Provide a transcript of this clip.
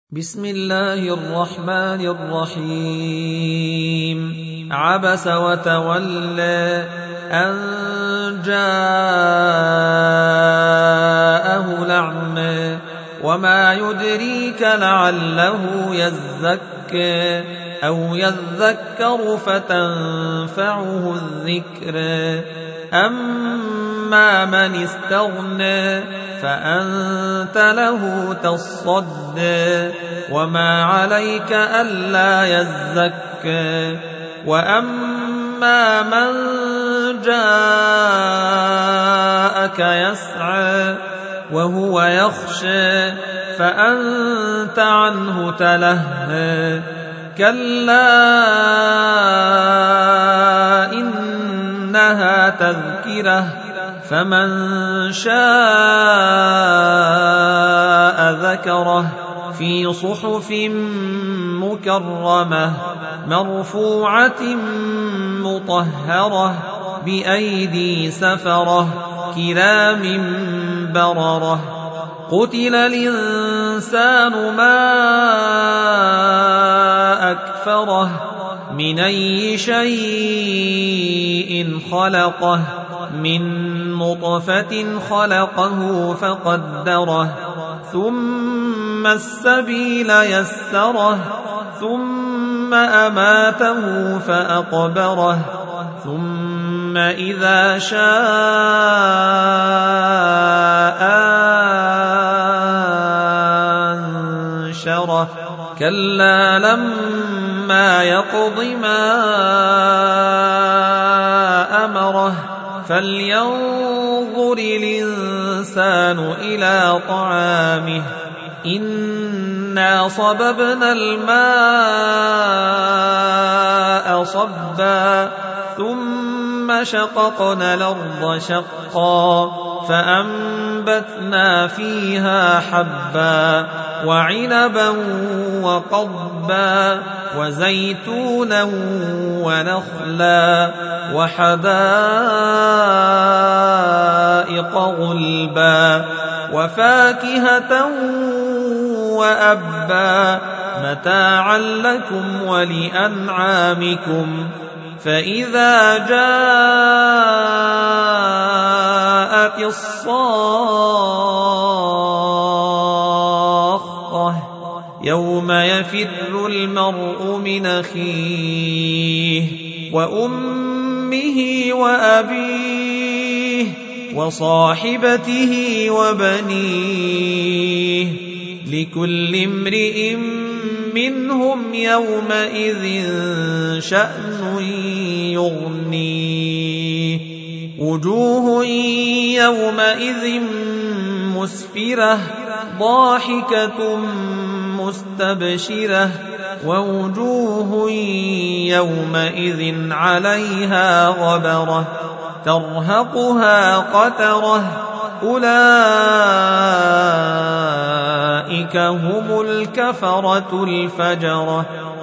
بسم الله الرحمن الرحيم عبس وتولى أن جاءه الأعمى وما يدريك لعله يزكى أو يذكر فتنفعه الذكر أما من استغنى فأنت له تصدى وما عليك ألا يزكى وأما من جاءك يسعى وهو يخشى فأنت عنه تلهى كلا إنها تذكرة فمن شاء ذكره في صحف مكرمة مرفوعة مطهرة بأيدي سفرة كرام بررة قتل الإنسان ما أكفره من أي شيء خلقه من نطفة خلقه فقدره ثم السبيل يسره ثم أماته فأقبره ثم إذا شاء أنشره كلا لما يقض ما أمره فلينظر الإنسان إلى طعامه إنا صببنا الماء صبا ثم شققنا الأرض شقا فأنبتنا فيها حبا وعنبا وقضبا وزيتونا ونخلا وحدائق غلبا وفاكهة وأبا متاعا لكم ولأنعامكم فإذا جاءت الصاخة يوم يفر المرء من أخيه وأمه وأبيه وصاحبته وبنيه لكل امرئ منهم يومئذ شأن يغنيه وجوه يومئذ مسفرة ضاحكة مستبشرة ووجوه يومئذ عليها غبرة ترهقها قترة أولئك هم الكفرة الفجرة